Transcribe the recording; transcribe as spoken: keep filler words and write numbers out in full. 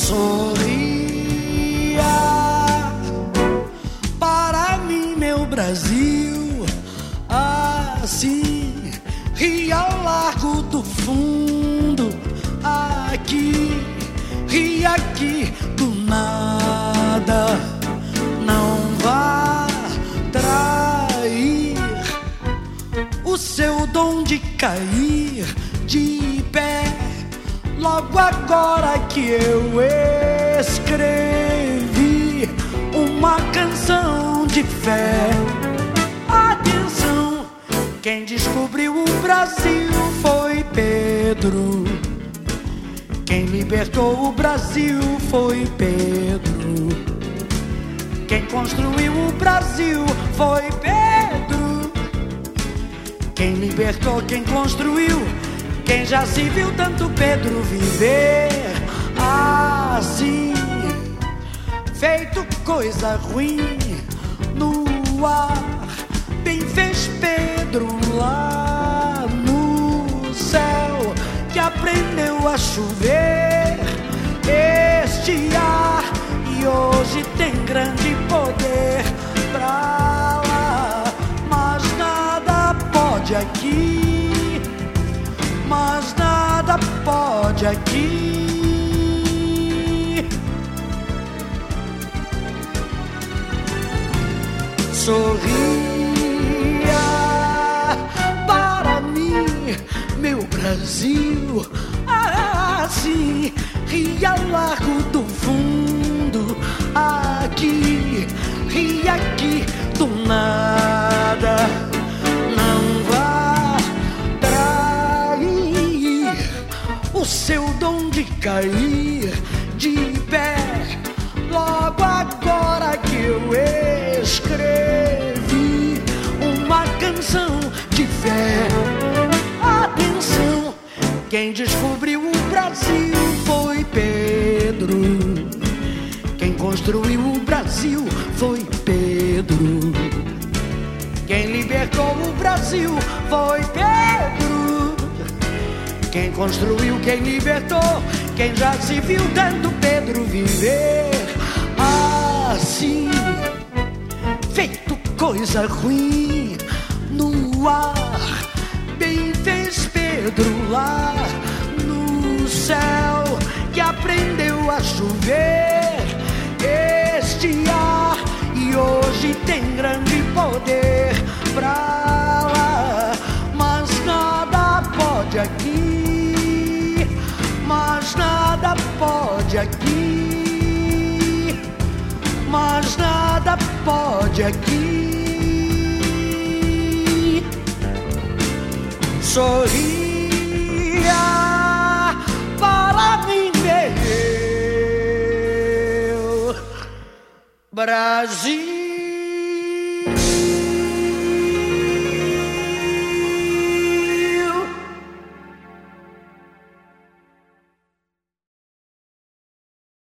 Sorria para mim, meu Brasil, assim, ria ao largo do fundo, aqui, ria aqui do nada, não vá trair o seu dom de cair de pé. Logo agora que eu escrevi uma canção de fé. Atenção, quem descobriu o Brasil foi Pedro. Quem libertou o Brasil foi Pedro. Quem construiu o Brasil foi Pedro. Quem libertou, quem construiu, quem já se viu tanto Pedro viver assim, feito coisa ruim no ar. Bem fez Pedro lá no céu, que aprendeu a chover este ar, e hoje tem grande poder pra lá. Mas nada pode aqui, mas nada pode aqui. Sorria para mim, meu Brasil, assim, ria ao largo do fundo, aqui, ria aqui do nada, não vá o seu dom de cair de pé. Logo agora que eu escrevi uma canção de fé. Atenção, quem descobriu o Brasil foi Pedro. Quem construiu o Brasil foi Pedro. Quem libertou o Brasil foi Pedro. Quem construiu, quem libertou, quem já se viu tanto Pedro viver assim, feito coisa ruim no ar. Bem fez Pedro lá no céu, que aprendeu a chover este ar, e hoje tem grande poder pra lá. Mas nada pode aqui, mas nada pode aqui, mas nada pode aqui. Sorria para mim, meu Brasil.